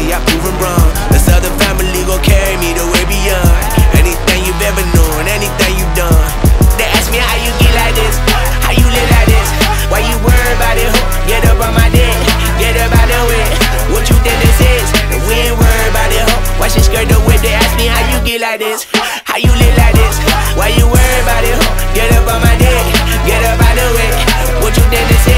see I prove them wrong. This other family gon' carry me the way beyond anything you've ever known, anything you've done. They ask me how you get like this, how you live like this. Why you worry about it, ho? Get up on my dick, get up out the way. What you think this is? And we ain't worried about it, ho. Why she skirt the whip? They ask me how you get like this, how you